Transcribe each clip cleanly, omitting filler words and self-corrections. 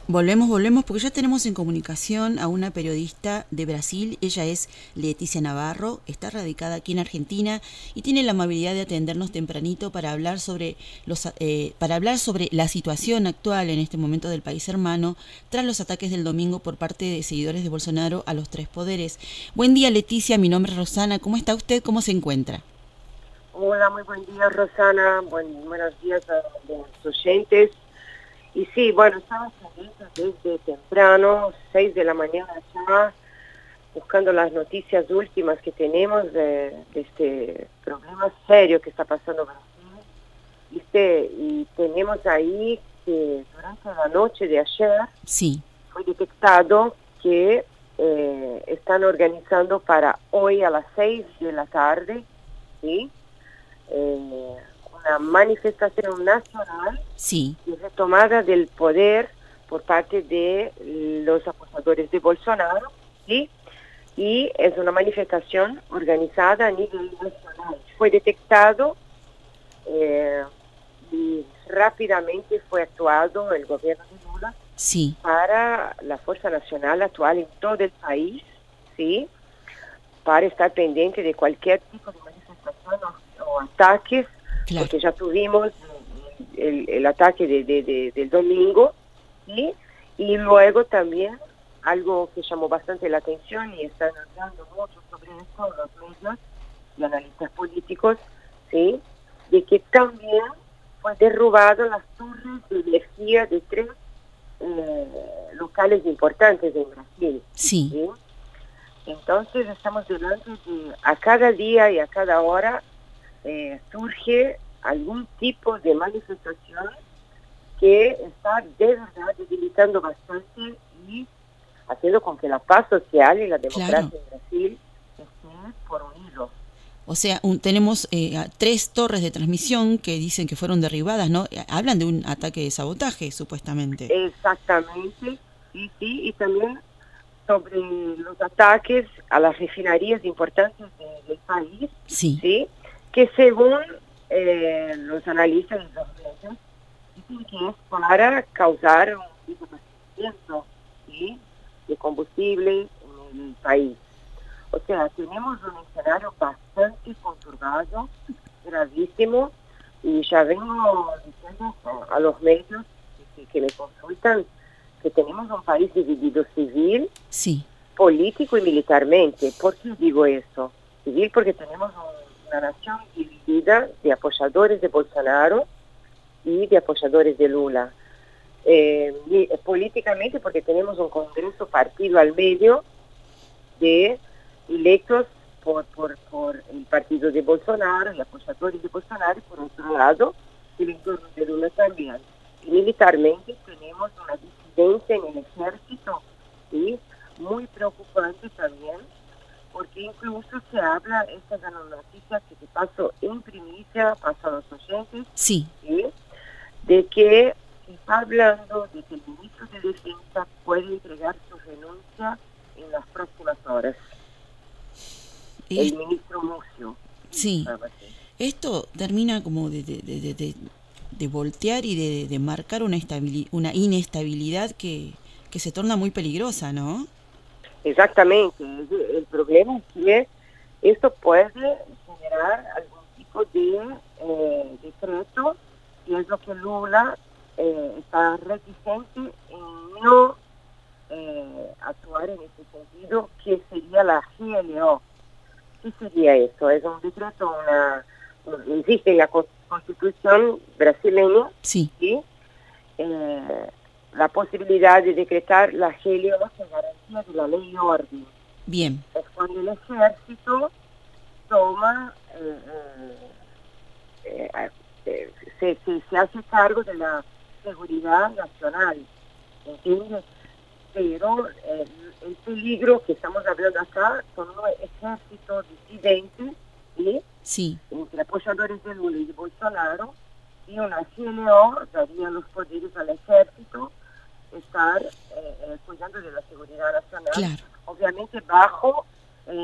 Volvemos porque ya tenemos en comunicación a una periodista de Brasil. Ella es Leticia Navarro, está radicada aquí en Argentina y tiene la amabilidad de atendernos tempranito para hablar sobre la situación actual en este momento del país hermano tras los ataques del domingo por parte de seguidores de Bolsonaro a los tres poderes. Buen día, Leticia, mi nombre es Rosana. ¿Cómo está usted? ¿Cómo se encuentra? Hola, muy buen día, Rosana. Buenos días a los oyentes. Y sí, bueno, estamos desde temprano, 6 de la mañana ya, buscando las noticias últimas que tenemos de este problema serio que está pasando en Brasil. Y tenemos ahí que durante la noche de ayer Sí. fue detectado que están organizando para hoy a las 6 de la tarde, ¿sí? Una manifestación nacional Sí. y retomada del poder por parte de los apoyadores de Bolsonaro, ¿sí? Y es una manifestación organizada a nivel nacional. Fue detectado y rápidamente fue actuado el gobierno de Lula Sí. para la Fuerza Nacional actual en todo el país, ¿sí? Para estar pendiente de cualquier tipo de manifestación o ataques, Claro. porque ya tuvimos el ataque del domingo, ¿sí? Y luego también algo que llamó bastante la atención y están hablando mucho sobre esto los medios y analistas políticos, ¿sí? De que también fue derrubado las torres de energía de tres locales importantes en Brasil, Sí. ¿sí? Entonces estamos delante de, a cada día y a cada hora surge algún tipo de manifestación que está de verdad debilitando bastante y haciendo con que la paz social y la democracia Claro. en Brasil estén por un hilo. O sea, tenemos 3 torres de transmisión que dicen que fueron derribadas, ¿no? Hablan de un ataque de sabotaje, supuestamente. Exactamente, sí, sí, y también sobre los ataques a las refinerías importantes del país, Sí. ¿sí? Que según los analistas y los medios, dicen que es para causar un desabastecimiento, ¿sí? De combustible en el país. O sea, tenemos un escenario bastante conturbado, gravísimo, y ya vengo diciendo a los medios que me consultan que tenemos un país dividido civil, Sí. político y militarmente. ¿Por qué digo eso? Civil porque tenemos una nación dividida de apoyadores de Bolsonaro y de apoyadores de Lula. Políticamente porque tenemos un Congreso partido al medio de electos por el partido de Bolsonaro y apoyadores de Bolsonaro, y por otro lado, el entorno de Lula también. Y militarmente tenemos una disidencia en el ejército, ¿sí? Muy preocupante también, porque incluso se habla, esta es una noticia que te paso en primicia, paso a los oyentes, Sí. ¿sí? De que se está hablando de que el ministro de Defensa puede entregar su renuncia en las próximas horas. El ministro Mucio. Sí. Esto termina como de voltear y de marcar una inestabilidad que se torna muy peligrosa, ¿no? Exactamente. El problema es que esto puede generar algún tipo de decreto, y es lo que Lula está reticente en no actuar en este sentido, que sería la GLO. ¿Qué sería eso? Es un decreto, existe en la Constitución brasileña, sí, ¿sí? La posibilidad de decretar la GLO en garantía de la ley y orden. Bien. Es cuando el ejército toma, se hace cargo de la seguridad nacional, ¿entiendes? Pero el peligro que estamos hablando acá son un ejército disidente, ¿sí? Sí. Entre apoyadores de Lula y de Bolsonaro, y una CNO daría los poderes al ejército estar cuidando de la seguridad nacional, Claro. obviamente bajo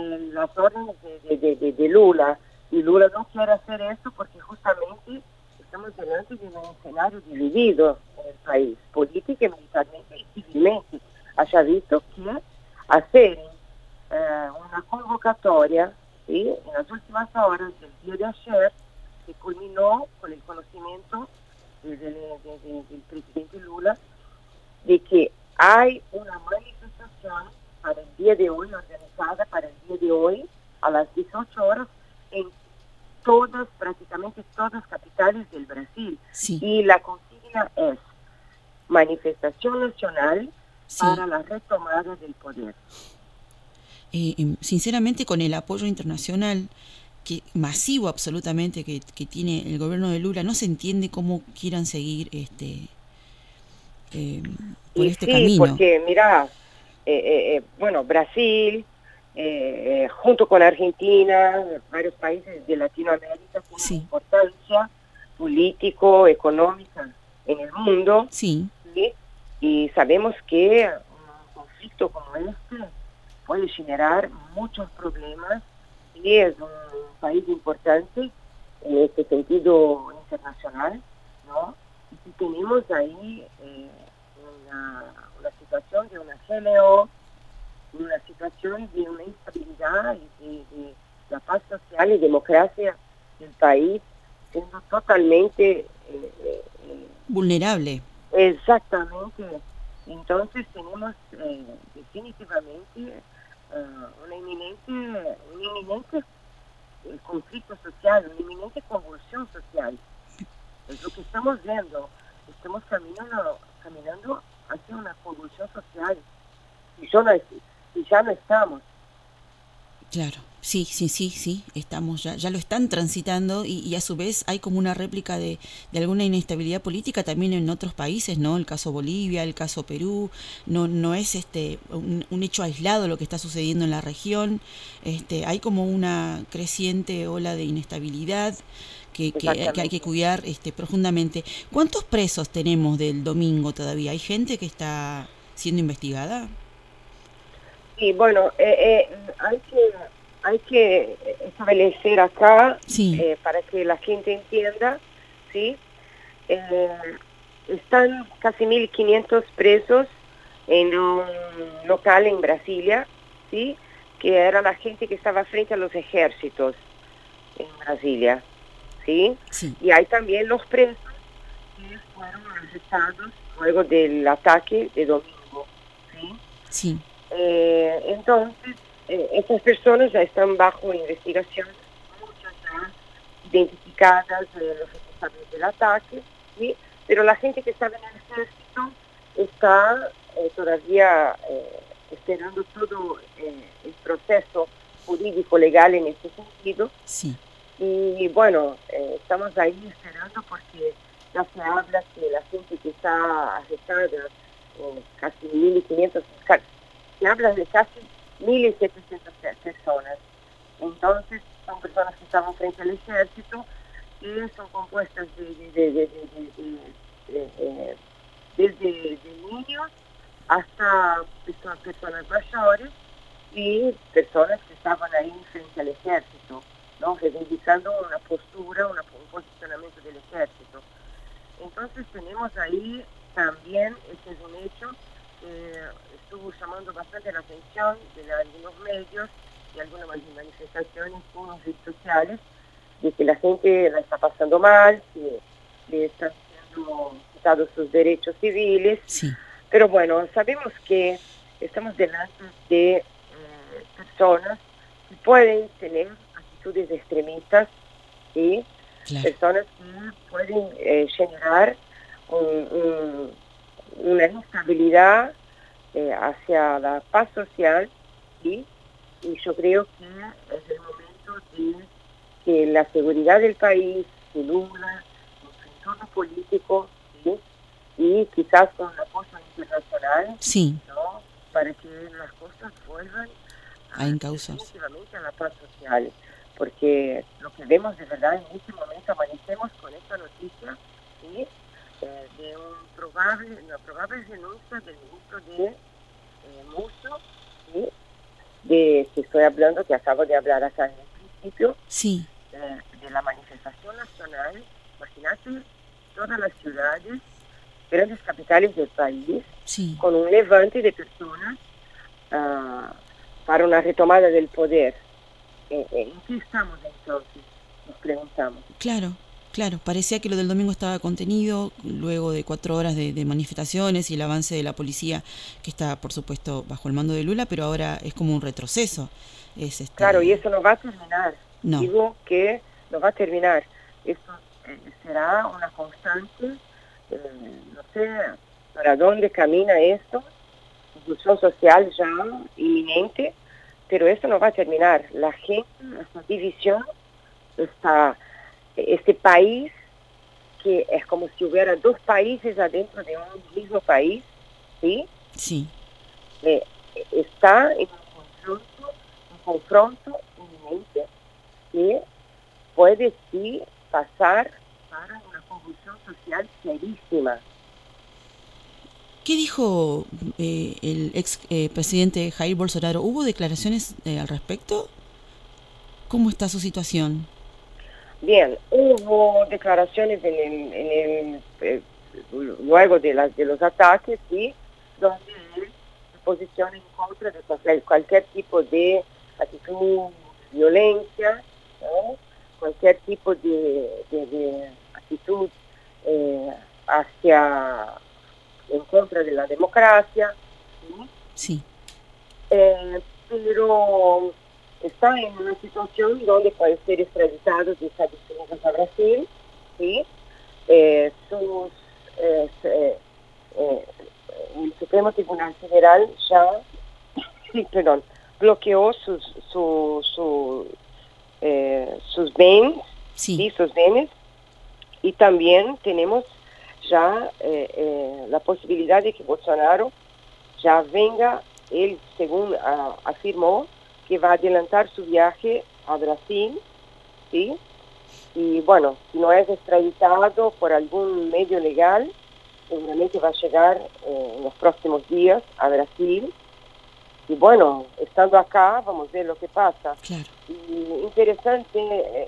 las órdenes de Lula, y Lula no quiere hacer esto porque justamente estamos delante de un escenario dividido en el país, política, militarmente y civilmente. Haya visto que hacer una convocatoria, ¿sí?, en las últimas horas del día de ayer, que culminó con el conocimiento del presidente Lula de que hay una manifestación para el día de hoy, organizada para el día de hoy, a las 18 horas, en todas, prácticamente todas capitales del Brasil. Sí. Y la consigna es manifestación nacional, Sí. para la retomada del poder. Sinceramente, con el apoyo internacional masivo absolutamente que tiene el gobierno de Lula, no se entiende cómo quieran seguir por Y este sí, camino. porque mira, bueno, Brasil, junto con Argentina, varios países de Latinoamérica tienen Sí. importancia político, económica en el mundo. Sí. ¿Sí? Y sabemos que un conflicto como este puede generar muchos problemas y es un país importante en este sentido internacional, ¿no? Y tenemos ahí una situación de una GLO, una situación de una instabilidad y de la paz social y democracia del país siendo totalmente vulnerable. Exactamente. Entonces tenemos definitivamente un inminente conflicto social, una inminente convulsión social. Es lo que estamos viendo. Estamos caminando hacia una convulsión social. Y ya no estamos. Claro, sí, estamos, ya lo están transitando y a su vez hay como una réplica de alguna inestabilidad política también en otros países, ¿no? El caso Bolivia, el caso Perú, no es un hecho aislado lo que está sucediendo en la región, hay como una creciente ola de inestabilidad que hay que cuidar profundamente. ¿Cuántos presos tenemos del domingo todavía? ¿Hay gente que está siendo investigada? Sí, bueno, hay que establecer acá, sí. para que la gente entienda, ¿sí? Están casi 1.500 presos en un local en Brasilia, ¿sí?, que era la gente que estaba frente a los ejércitos en Brasilia, ¿sí? Sí. Y hay también los presos que fueron arrestados luego del ataque de domingo, ¿sí? Sí. Entonces, estas personas ya están bajo investigación, muchas ya identificadas, los responsables del ataque, ¿sí? Pero la gente que estaba en el ejército está todavía esperando todo el proceso jurídico legal en este sentido. Sí. Y bueno, estamos ahí esperando porque ya se habla que la gente que está arrestada, casi 1.500, se habla de casi 1.700 personas. Entonces, son personas que estaban frente al ejército y son compuestas desde niños hasta personas mayores y personas que estaban ahí frente al ejército, ¿no?, reivindicando una postura, un posicionamiento del ejército. Entonces tenemos ahí también, este es un hecho, estuvo llamando bastante la atención de algunos medios y algunas manifestaciones en las redes sociales, de que la gente la está pasando mal, que le están siendo quitados sus derechos civiles. Sí. Pero bueno, sabemos que estamos delante de personas que pueden tener actitudes extremistas y claro. Personas que pueden generar una instabilidad hacia la paz social, ¿sí? Y yo creo que es el momento de que la seguridad del país se nubla en su entorno político, ¿sí?, y quizás con el apoyo internacional, sí, ¿no?, para que las cosas vuelvan definitivamente a la paz social, porque lo que vemos de verdad en este momento, amanecemos con esta noticia, ¿sí?, de una probable renuncia del ministro de Musso, ¿sí?, que estoy hablando, que acabo de hablar acá en el principio, sí, de la manifestación nacional Imagínate todas las ciudades, grandes capitales del país, Sí. con un levante de personas para una retomada del poder. ¿En qué estamos entonces? Nos preguntamos. Claro, claro. Parecía que lo del domingo estaba contenido luego de 4 horas de manifestaciones y el avance de la policía, que está, por supuesto, bajo el mando de Lula, pero ahora es como un retroceso. Claro, y eso no va a terminar. No, Digo que no va a terminar. Esto será una constante. No sé para dónde camina esto. Inclusión social ya inminente, pero esto no va a terminar. La gente, esta división, este país que es como si hubiera dos países adentro de un mismo país, ¿sí? sí. Está en un confronto inminente que puede sí pasar para una convulsión social serísima. ¿Qué dijo el ex presidente Jair Bolsonaro? ¿Hubo declaraciones al respecto? ¿Cómo está su situación? Bien, hubo declaraciones luego de los ataques, ¿sí? Donde él se posiciona en contra de cualquier tipo de actitud, violencia, ¿no? Cualquier tipo de actitud en contra de la democracia, ¿sí? Sí. Pero está en una situación donde puede ser extraditado de Estados Unidos a Brasil, ¿sí? El Supremo Tribunal Federal ya bloqueó sus bienes, Sí. ¿sí? Sus bienes, y también tenemos ya la posibilidad de que Bolsonaro ya venga, él según afirmó, que va a adelantar su viaje a Brasil, ¿sí? Y bueno, si no es extraditado por algún medio legal, seguramente va a llegar en los próximos días a Brasil. Y bueno, estando acá, vamos a ver lo que pasa. Claro. Y interesante,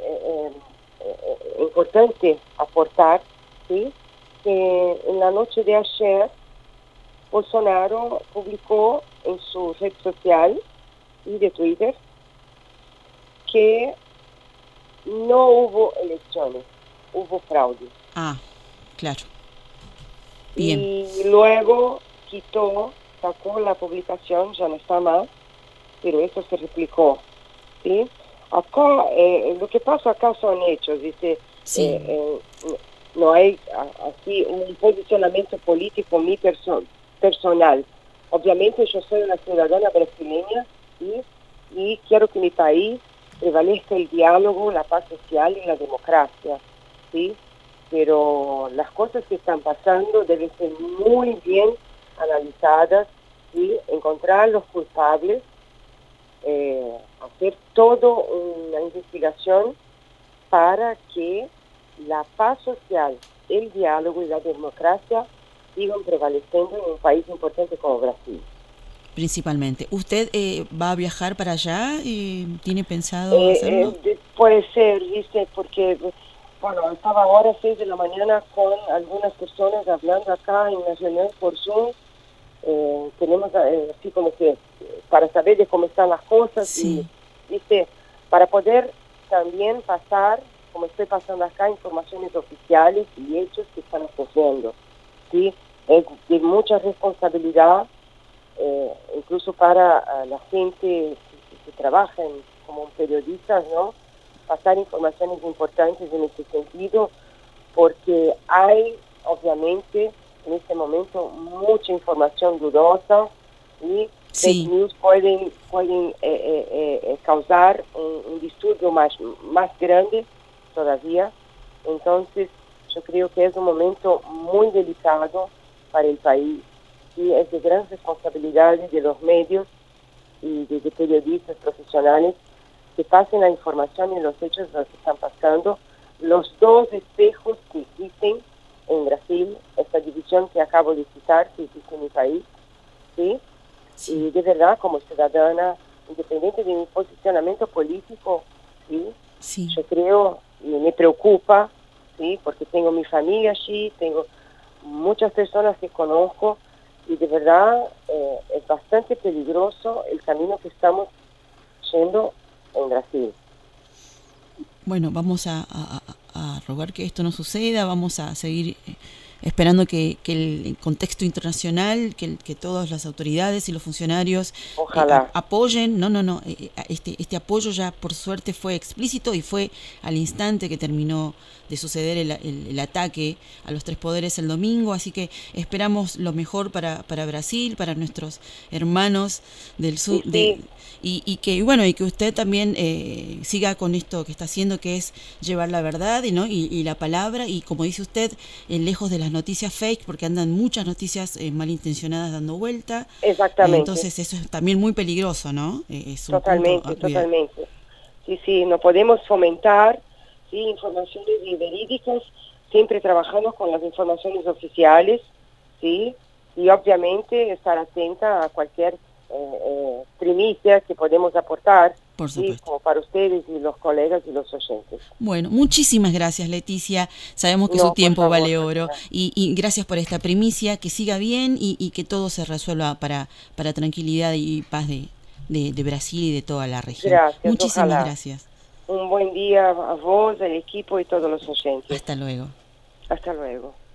importante aportar, ¿sí? Que en la noche de ayer, Bolsonaro publicó en su red social y de Twitter que no hubo elecciones, hubo fraude. Ah, claro. Bien. Y luego sacó la publicación, ya no está más, pero eso se replicó, ¿sí? Acá, lo que pasa acá son hechos, dice, Sí. no hay así un posicionamiento político personal. Obviamente yo soy una ciudadana brasileña, ¿sí? Y quiero que mi país prevalezca el diálogo, la paz social y la democracia, ¿sí? Pero las cosas que están pasando deben ser muy bien analizadas y encontrar los culpables, hacer toda una investigación para que la paz social, el diálogo y la democracia sigan prevaleciendo en un país importante como Brasil. Principalmente. ¿Usted va a viajar para allá? ¿Tiene pensado hacerlo? Puede ser, dice, porque, bueno, estaba ahora a 6 de la mañana con algunas personas hablando acá en una reunión por Zoom. Tenemos así como que para saber de cómo están las cosas, Sí. y dice, para poder también pasar, como estoy pasando acá, informaciones oficiales y hechos que están ocurriendo, ¿sí? Es de mucha responsabilidad, incluso para la gente que trabaja como periodistas, ¿no? Pasar informaciones importantes en este sentido, porque hay, obviamente, en este momento mucha información dudosa y Sí. fake news pueden causar un disturbio más grande todavía. Entonces, yo creo que es un momento muy delicado para el país y es de gran responsabilidad de los medios y de periodistas profesionales que pasen la información y los hechos de lo que están pasando. Los dos espejos que existen en Brasil, esta división que acabo de citar, que existe en mi país, ¿sí? Sí. Y de verdad, como ciudadana, independiente de mi posicionamiento político, ¿sí? Sí. Yo creo y me preocupa ¿sí? Porque tengo mi familia allí, tengo muchas personas que conozco y de verdad es bastante peligroso el camino que estamos yendo en Brasil. Bueno, vamos a rogar que esto no suceda, vamos a seguir esperando que el contexto internacional, que todas las autoridades y los funcionarios Ojalá. apoyen. Este apoyo ya por suerte fue explícito y fue al instante que terminó de suceder el ataque a los tres poderes el domingo, así que esperamos lo mejor para Brasil, para nuestros hermanos del sur, Sí. y que usted también siga con esto que está haciendo, que es llevar la verdad y la palabra, y como dice usted, lejos de las noticias fake, porque andan muchas noticias malintencionadas dando vuelta. Exactamente. Entonces eso es también muy peligroso, ¿no? Es un Totalmente, punto totalmente. Sí, no podemos fomentar, sí, informaciones verídicas, siempre trabajando con las informaciones oficiales, sí, y obviamente estar atenta a cualquier primicia que podemos aportar, por sí, supuesto, como para ustedes y los colegas y los oyentes. Bueno, muchísimas gracias, Leticia. Sabemos que No, su tiempo por favor, vale oro, y gracias por esta primicia, que siga bien y que todo se resuelva para tranquilidad y paz de Brasil y de toda la región. Gracias, Muchísimas ojalá. gracias. Un buen día a vos, al equipo y todos los oyentes. Hasta luego. Hasta luego.